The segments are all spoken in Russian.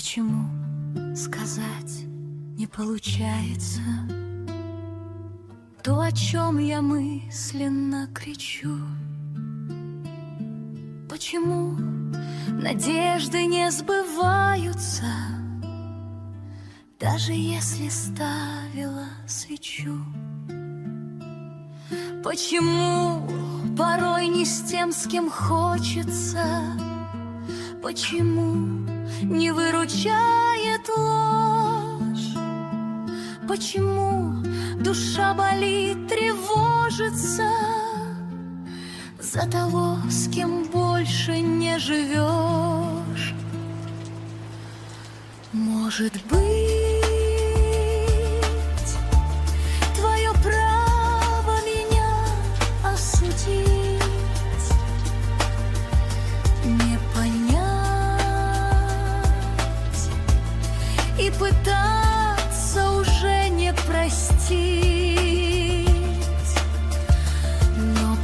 Почему сказать не получается то, о чем я мысленно кричу? Почему надежды не сбываются, даже если ставила свечу? Почему порой не с тем, с кем хочется? Почему не выручает ложь? Почему душа болит, тревожится за того, с кем больше не живешь? Может быть, твое право меня осудить, не понять и пытаться уже не простить. Но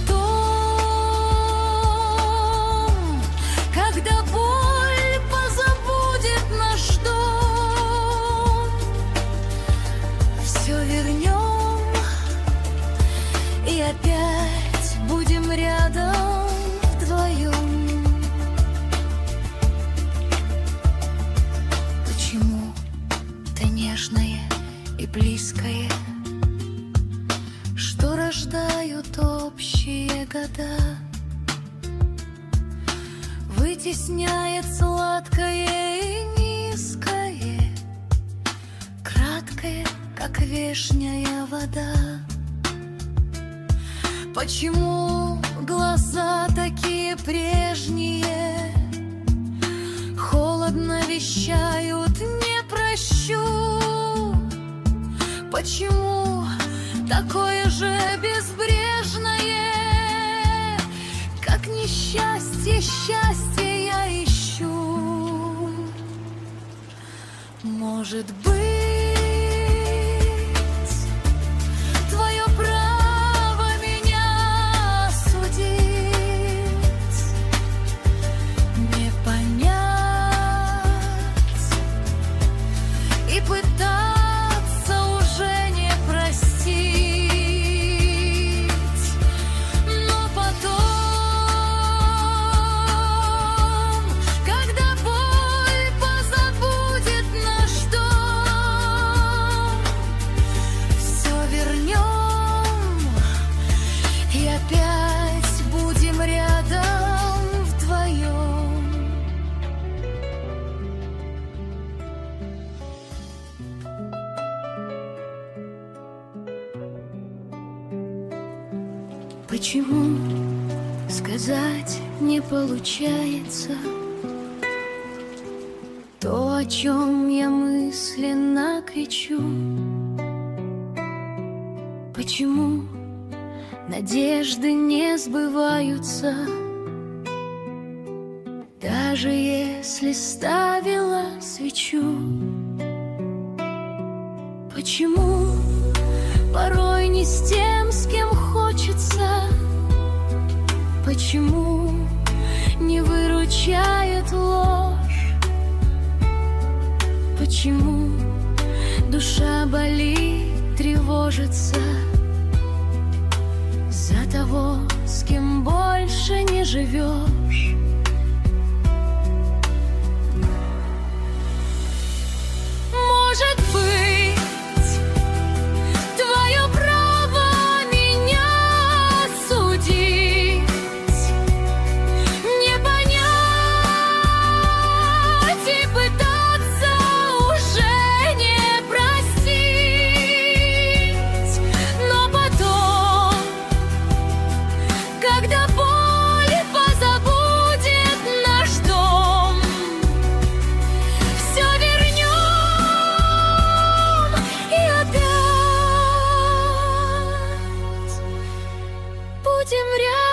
потом, когда боль позабудет наш дом, все вернем и опять будем рядом вдвоем. Почему-то нежное и близкое, что рождают общие года, вытесняет сладкое и низкое, краткое, как вешняя вода. Почему глаза такие прежние холодно вещают «не прощу»? Почему такое же безбрежное, как несчастье, счастье я ищу? Может быть, твое право меня осудить, не понять и пытаться уже не простить. Но потом, когда боль позабудет наш дом, все вернем и опять будем рядом вдвоем. Почему сказать не получается то, о чем я мысленно кричу? Почему надежды не сбываются, даже если ставила свечу? Почему порой не с тем, с кем хочется? Почему не выручает ложь? Почему душа болит, тревожится за того, с кем больше не живешь? Может быть, твое право меня осудить, не понять и пытаться уже не простить. Но потом, когда боль позабудет наш дом, все вернем и опять будем рядом.